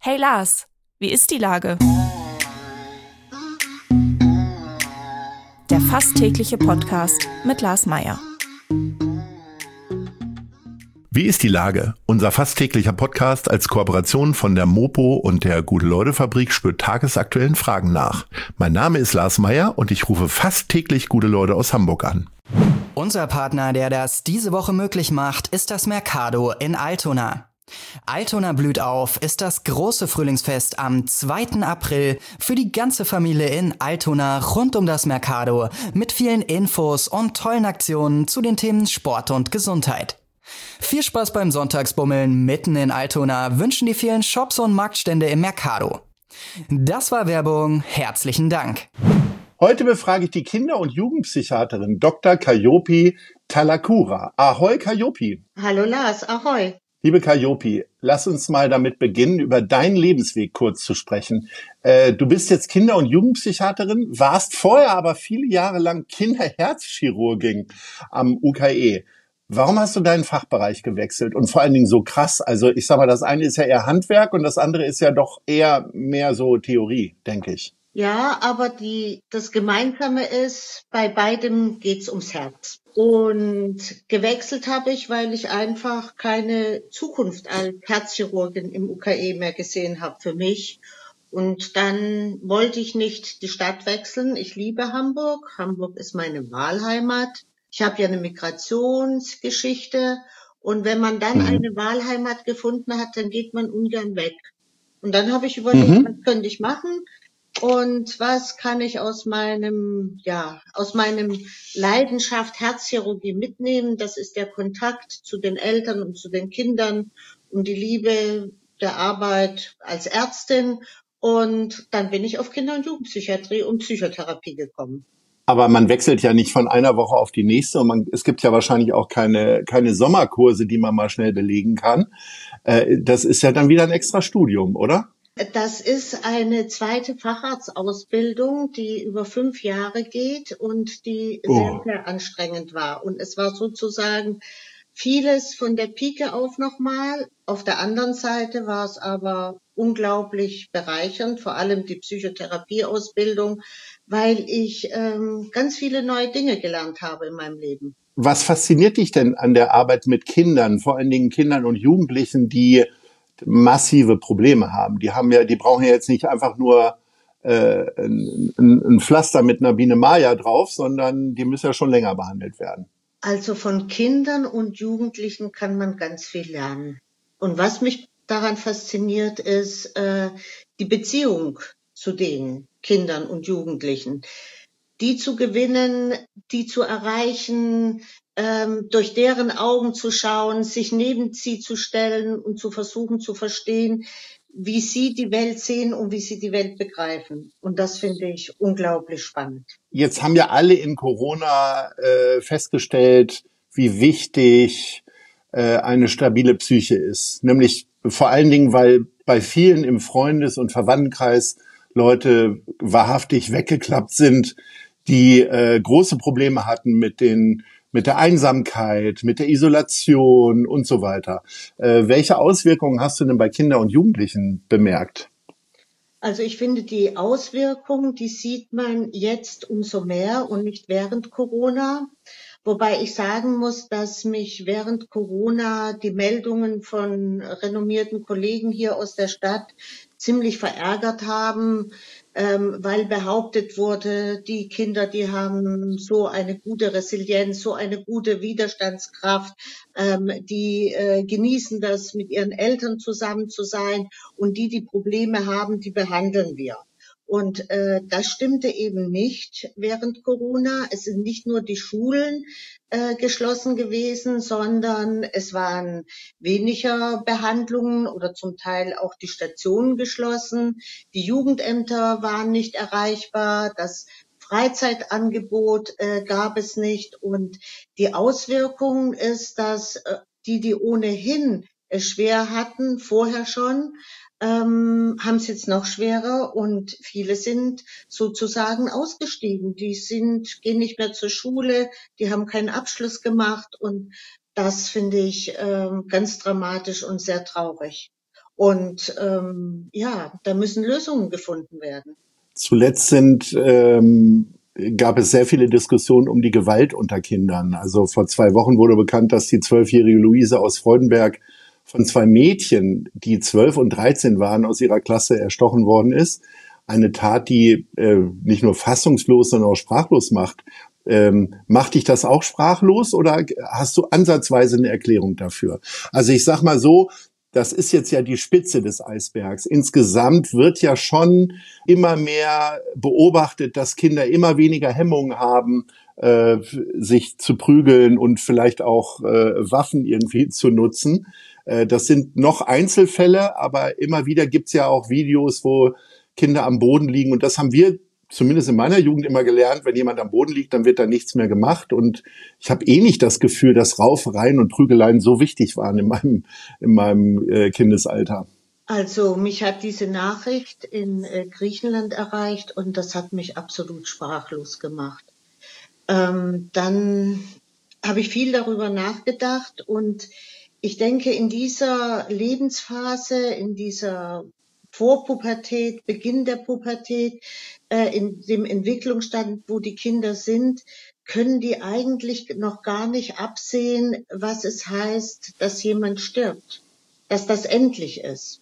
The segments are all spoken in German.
Hey Lars, wie ist die Lage? Der fast tägliche Podcast mit Lars Meyer. Wie ist die Lage? Unser fast täglicher Podcast als Kooperation von der Mopo und der Gute-Leute-Fabrik spürt tagesaktuellen Fragen nach. Mein Name ist Lars Meyer und ich rufe fast täglich gute Leute aus Hamburg an. Unser Partner, der das diese Woche möglich macht, ist das Mercado in Altona. Altona blüht auf ist das große Frühlingsfest am 2. April für die ganze Familie in Altona rund um das Mercado mit vielen Infos und tollen Aktionen zu den Themen Sport und Gesundheit. Viel Spaß beim Sonntagsbummeln mitten in Altona wünschen die vielen Shops und Marktstände im Mercado. Das war Werbung. Herzlichen Dank. Heute befrage ich die Kinder- und Jugendpsychiaterin Dr. Kayopi Talakura. Ahoi Kayopi. Hallo Lars, ahoi. Liebe Kayopi, lass uns mal damit beginnen, über deinen Lebensweg kurz zu sprechen. Du bist jetzt Kinder- und Jugendpsychiaterin, warst vorher aber viele Jahre lang Kinderherzchirurgin am UKE. Warum hast du deinen Fachbereich gewechselt und vor allen Dingen so krass? Also ich sag mal, das eine ist ja eher Handwerk und das andere ist ja doch eher mehr so Theorie, denke ich. Ja, aber das Gemeinsame ist, bei beidem geht's ums Herz. Und gewechselt habe ich, weil ich einfach keine Zukunft als Herzchirurgin im UKE mehr gesehen habe für mich. Und dann wollte ich nicht die Stadt wechseln. Ich liebe Hamburg. Hamburg ist meine Wahlheimat. Ich habe ja eine Migrationsgeschichte. Und wenn man dann eine Wahlheimat gefunden hat, dann geht man ungern weg. Und dann habe ich überlegt, was könnte ich machen? Und was kann ich aus meinem Leidenschaft Herzchirurgie mitnehmen? Das ist der Kontakt zu den Eltern und zu den Kindern und die Liebe der Arbeit als Ärztin. Und dann bin ich auf Kinder- und Jugendpsychiatrie und Psychotherapie gekommen. Aber man wechselt ja nicht von einer Woche auf die nächste und es gibt ja wahrscheinlich auch keine Sommerkurse, die man mal schnell belegen kann. Das ist ja dann wieder ein extra Studium, oder? Das ist eine zweite Facharztausbildung, die über 5 Jahre geht und die sehr, sehr anstrengend war. Und es war sozusagen vieles von der Pike auf nochmal. Auf der anderen Seite war es aber unglaublich bereichernd, vor allem die Psychotherapieausbildung, weil ich ganz viele neue Dinge gelernt habe in meinem Leben. Was fasziniert dich denn an der Arbeit mit Kindern, vor allen Dingen Kindern und Jugendlichen, die massive Probleme haben? Die brauchen ja jetzt nicht einfach nur ein Pflaster mit einer Biene Maya drauf, sondern die müssen ja schon länger behandelt werden. Also von Kindern und Jugendlichen kann man ganz viel lernen. Und was mich daran fasziniert, ist die Beziehung zu den Kindern und Jugendlichen. Die zu gewinnen, die zu erreichen, durch deren Augen zu schauen, sich neben sie zu stellen und zu versuchen zu verstehen, wie sie die Welt sehen und wie sie die Welt begreifen. Und das finde ich unglaublich spannend. Jetzt haben ja alle in Corona festgestellt, wie wichtig eine stabile Psyche ist. Nämlich vor allen Dingen, weil bei vielen im Freundes- und Verwandtenkreis Leute wahrhaftig weggeklappt sind, die große Probleme hatten mit der Einsamkeit, mit der Isolation und so weiter. Welche Auswirkungen hast du denn bei Kindern und Jugendlichen bemerkt? Also ich finde, die Auswirkungen, die sieht man jetzt umso mehr und nicht während Corona. Wobei ich sagen muss, dass mich während Corona die Meldungen von renommierten Kollegen hier aus der Stadt ziemlich verärgert haben, weil behauptet wurde, die Kinder, die haben so eine gute Resilienz, so eine gute Widerstandskraft, die genießen das, mit ihren Eltern zusammen zu sein und die Probleme haben, die behandeln wir. Und das stimmte eben nicht während Corona. Es sind nicht nur die Schulen geschlossen gewesen, sondern es waren weniger Behandlungen oder zum Teil auch die Stationen geschlossen. Die Jugendämter waren nicht erreichbar. Das Freizeitangebot gab es nicht. Und die Auswirkung ist, dass die ohnehin es schwer hatten, vorher schon, haben es jetzt noch schwerer und viele sind sozusagen ausgestiegen. Gehen nicht mehr zur Schule, die haben keinen Abschluss gemacht und das finde ich ganz dramatisch und sehr traurig. Und ja, da müssen Lösungen gefunden werden. Zuletzt gab es sehr viele Diskussionen um die Gewalt unter Kindern. Also vor 2 Wochen wurde bekannt, dass die 12-jährige Luise aus Freudenberg von 2 Mädchen, die 12 und 13 waren, aus ihrer Klasse erstochen worden ist. Eine Tat, die nicht nur fassungslos, sondern auch sprachlos macht. Macht dich das auch sprachlos oder hast du ansatzweise eine Erklärung dafür? Also ich sag mal so, das ist jetzt ja die Spitze des Eisbergs. Insgesamt wird ja schon immer mehr beobachtet, dass Kinder immer weniger Hemmungen haben, sich zu prügeln und vielleicht auch Waffen irgendwie zu nutzen. Das sind noch Einzelfälle, aber immer wieder gibt's ja auch Videos, wo Kinder am Boden liegen. Und das haben wir zumindest in meiner Jugend immer gelernt, wenn jemand am Boden liegt, dann wird da nichts mehr gemacht. Und ich habe nicht das Gefühl, dass Raufereien und Prügeleien so wichtig waren in meinem Kindesalter. Also mich hat diese Nachricht in Griechenland erreicht und das hat mich absolut sprachlos gemacht. Dann habe ich viel darüber nachgedacht und ich denke, in dieser Lebensphase, in dieser Vorpubertät, Beginn der Pubertät, in dem Entwicklungsstand, wo die Kinder sind, können die eigentlich noch gar nicht absehen, was es heißt, dass jemand stirbt, dass das endlich ist.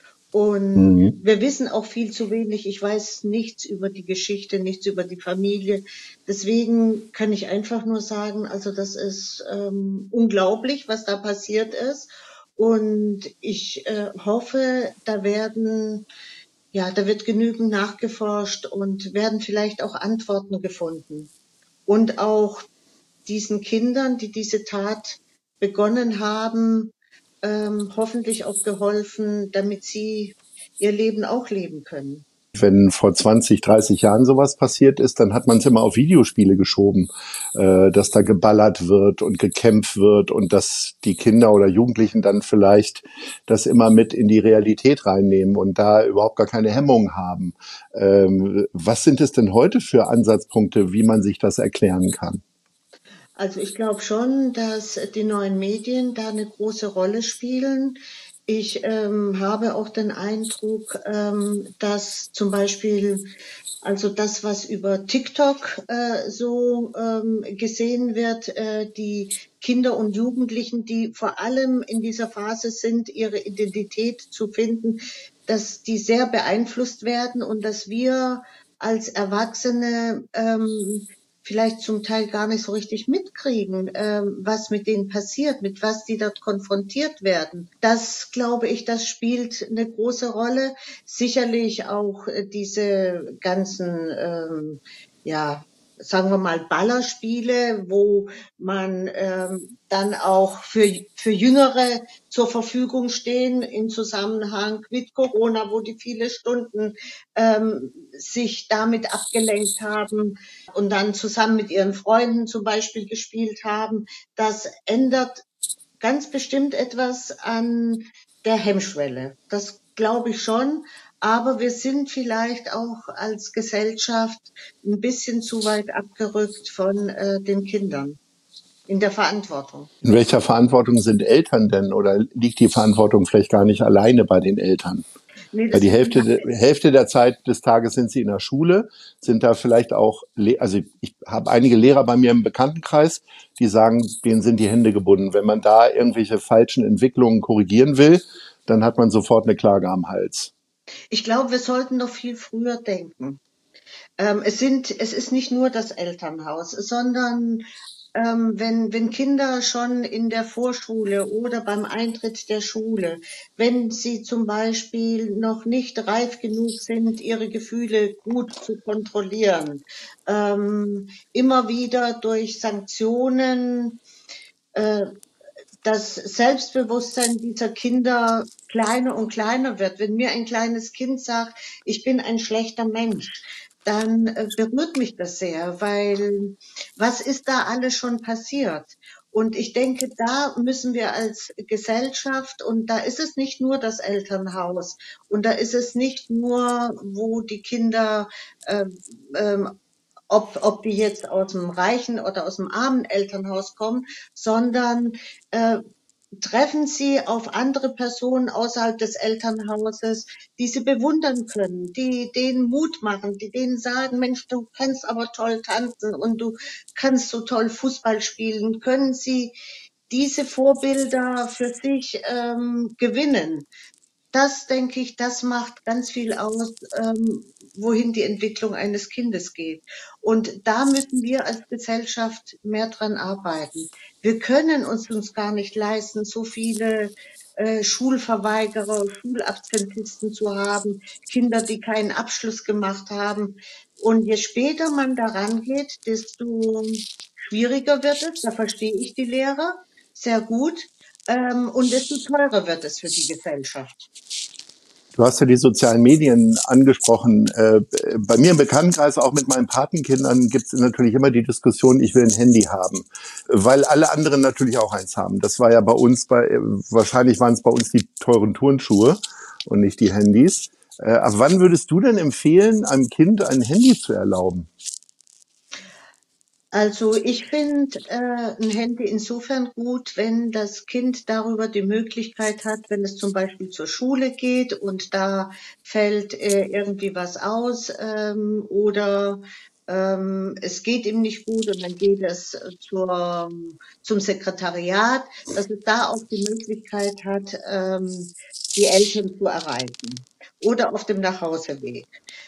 Und wir wissen auch viel zu wenig. Ich weiß nichts über die Geschichte, nichts über die Familie. Deswegen kann ich einfach nur sagen, also das ist unglaublich, was da passiert ist. Und ich hoffe, da wird genügend nachgeforscht und werden vielleicht auch Antworten gefunden. Und auch diesen Kindern, die diese Tat begonnen haben, hoffentlich auch geholfen, damit sie ihr Leben auch leben können. Wenn vor 20, 30 Jahren sowas passiert ist, dann hat man es immer auf Videospiele geschoben, dass da geballert wird und gekämpft wird und dass die Kinder oder Jugendlichen dann vielleicht das immer mit in die Realität reinnehmen und da überhaupt gar keine Hemmungen haben. Was sind es denn heute für Ansatzpunkte, wie man sich das erklären kann? Also ich glaube schon, dass die neuen Medien da eine große Rolle spielen. Ich habe auch den Eindruck, dass zum Beispiel also das, was über TikTok gesehen wird, die Kinder und Jugendlichen, die vor allem in dieser Phase sind, ihre Identität zu finden, dass die sehr beeinflusst werden und dass wir als Erwachsene vielleicht zum Teil gar nicht so richtig mitkriegen, was mit denen passiert, mit was die dort konfrontiert werden. Das, glaube ich, das spielt eine große Rolle. Sicherlich auch diese ganzen, sagen wir mal, Ballerspiele, wo man dann auch für Jüngere zur Verfügung stehen im Zusammenhang mit Corona, wo die viele Stunden sich damit abgelenkt haben und dann zusammen mit ihren Freunden zum Beispiel gespielt haben. Das ändert ganz bestimmt etwas an der Hemmschwelle. Das glaube ich schon. Aber wir sind vielleicht auch als Gesellschaft ein bisschen zu weit abgerückt von den Kindern in der Verantwortung. In welcher Verantwortung sind Eltern denn? Oder liegt die Verantwortung vielleicht gar nicht alleine bei den Eltern? Nee, Weil die Hälfte der Zeit des Tages sind sie in der Schule, sind da vielleicht auch, also ich habe einige Lehrer bei mir im Bekanntenkreis, die sagen, denen sind die Hände gebunden. Wenn man da irgendwelche falschen Entwicklungen korrigieren will, dann hat man sofort eine Klage am Hals. Ich glaube, wir sollten noch viel früher denken. Es ist nicht nur das Elternhaus, sondern wenn Kinder schon in der Vorschule oder beim Eintritt der Schule, wenn sie zum Beispiel noch nicht reif genug sind, ihre Gefühle gut zu kontrollieren, immer wieder durch Sanktionen das Selbstbewusstsein dieser Kinder kleiner und kleiner wird. Wenn mir ein kleines Kind sagt, ich bin ein schlechter Mensch, dann berührt mich das sehr, weil was ist da alles schon passiert? Und ich denke, da müssen wir als Gesellschaft, und da ist es nicht nur das Elternhaus, und da ist es nicht nur, wo die Kinder ob die jetzt aus dem reichen oder aus dem armen Elternhaus kommen, sondern treffen sie auf andere Personen außerhalb des Elternhauses, die sie bewundern können, die denen Mut machen, die denen sagen, Mensch, du kannst aber toll tanzen und du kannst so toll Fußball spielen, können sie diese Vorbilder für sich gewinnen. Das, denke ich, das macht ganz viel aus, wohin die Entwicklung eines Kindes geht. Und da müssen wir als Gesellschaft mehr dran arbeiten. Wir können uns gar nicht leisten, so viele Schulverweigerer, Schulabsentisten zu haben, Kinder, die keinen Abschluss gemacht haben. Und je später man daran geht, desto schwieriger wird es. Da verstehe ich die Lehrer sehr gut. Und desto teurer wird es für die Gesellschaft. Du hast ja die sozialen Medien angesprochen. Bei mir im Bekanntenkreis, auch mit meinen Patenkindern, gibt es natürlich immer die Diskussion, ich will ein Handy haben, weil alle anderen natürlich auch eins haben. Das war ja bei uns, wahrscheinlich waren es bei uns die teuren Turnschuhe und nicht die Handys. Ab wann würdest du denn empfehlen, einem Kind ein Handy zu erlauben? Also ich finde ein Handy insofern gut, wenn das Kind darüber die Möglichkeit hat, wenn es zum Beispiel zur Schule geht und da fällt irgendwie was aus oder es geht ihm nicht gut und dann geht es zum Sekretariat, dass es da auch die Möglichkeit hat, die Eltern zu erreichen oder auf dem Nachhauseweg.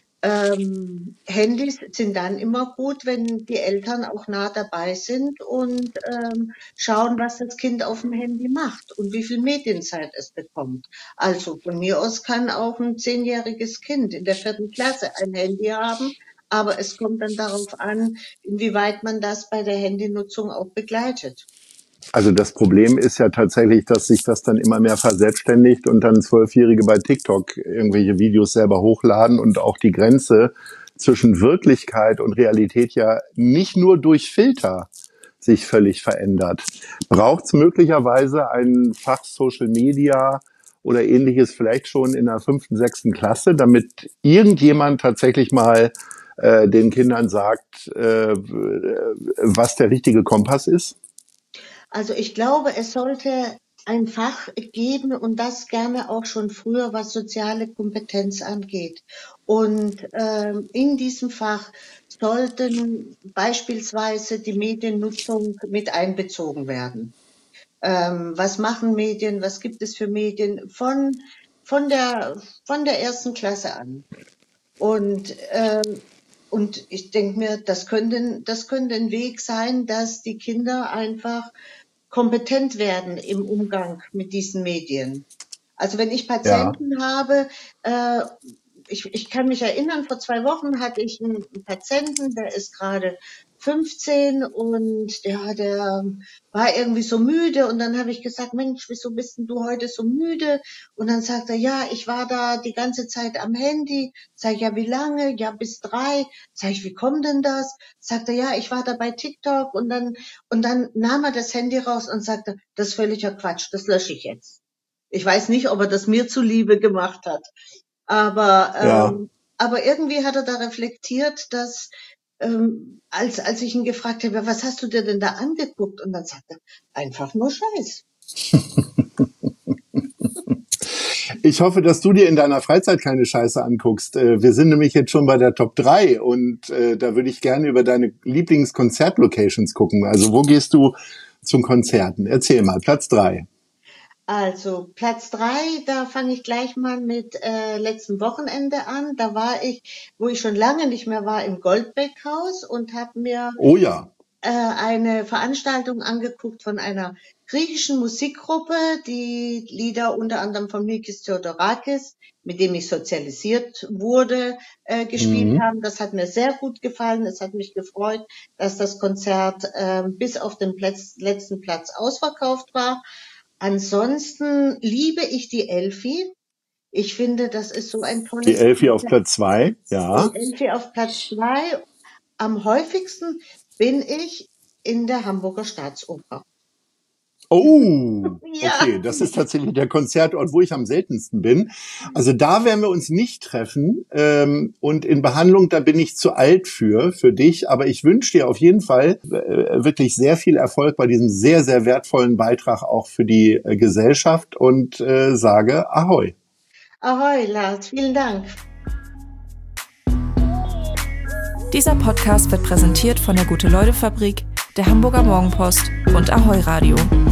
Handys sind dann immer gut, wenn die Eltern auch nah dabei sind und schauen, was das Kind auf dem Handy macht und wie viel Medienzeit es bekommt. Also von mir aus kann auch ein 10-jähriges Kind in der 4. Klasse ein Handy haben, aber es kommt dann darauf an, inwieweit man das bei der Handynutzung auch begleitet. Also das Problem ist ja tatsächlich, dass sich das dann immer mehr verselbstständigt und dann Zwölfjährige bei TikTok irgendwelche Videos selber hochladen und auch die Grenze zwischen Wirklichkeit und Realität ja nicht nur durch Filter sich völlig verändert. Braucht es möglicherweise ein Fach Social Media oder ähnliches vielleicht schon in der 5., 6. Klasse, damit irgendjemand tatsächlich mal den Kindern sagt, was der richtige Kompass ist? Also ich glaube, es sollte ein Fach geben und das gerne auch schon früher, was soziale Kompetenz angeht. Und in diesem Fach sollten beispielsweise die Mediennutzung mit einbezogen werden. Was machen Medien? Was gibt es für Medien von von der 1. Klasse an? Und und ich denke mir, das könnte ein Weg sein, dass die Kinder einfach kompetent werden im Umgang mit diesen Medien. Also wenn ich Ja. Patienten habe, äh, ich kann mich erinnern, vor 2 Wochen hatte ich einen Patienten, der ist gerade 15 und ja, der war irgendwie so müde und dann habe ich gesagt, Mensch, wieso bist denn du heute so müde? Und dann sagt er, ja, ich war da die ganze Zeit am Handy. Sag ich, ja, wie lange? Ja, bis 3. Sag ich, wie kommt denn das? Sagt er, ja, ich war da bei TikTok und dann nahm er das Handy raus und sagte, das ist völliger Quatsch, das lösche ich jetzt. Ich weiß nicht, ob er das mir zuliebe gemacht hat. Aber, Ja. aber irgendwie hat er da reflektiert, dass als ich ihn gefragt habe, was hast du dir denn da angeguckt? Und dann sagt er, einfach nur Scheiß. Ich hoffe, dass du dir in deiner Freizeit keine Scheiße anguckst. Wir sind nämlich jetzt schon bei der Top 3 und da würde ich gerne über deine Lieblingskonzertlocations gucken. Also wo gehst du zum Konzerten? Erzähl mal, Platz 3. Also Platz 3, da fange ich gleich mal mit letztem Wochenende an. Da war ich, wo ich schon lange nicht mehr war, im Goldbeck-Haus und habe mir Oh ja. eine Veranstaltung angeguckt von einer griechischen Musikgruppe, die Lieder unter anderem von Mikis Theodorakis, mit dem ich sozialisiert wurde, gespielt Mhm. haben. Das hat mir sehr gut gefallen. Es hat mich gefreut, dass das Konzert bis auf den letzten Platz ausverkauft war. Ansonsten liebe ich die Elfi. Ich finde, das ist so ein Die tolles Elfi auf Konzert. Platz 2. Die Ja. Elfi auf Platz 2. Am häufigsten bin ich in der Hamburger Staatsoper. Oh, Ja. okay, das ist tatsächlich der Konzertort, wo ich am seltensten bin. Also da werden wir uns nicht treffen. Und in Behandlung, da bin ich zu alt für dich. Aber ich wünsche dir auf jeden Fall wirklich sehr viel Erfolg bei diesem sehr, sehr wertvollen Beitrag auch für die Gesellschaft und sage Ahoi. Ahoi, Lars, vielen Dank. Dieser Podcast wird präsentiert von der Gute-Leute-Fabrik, der Hamburger Morgenpost und Ahoi Radio.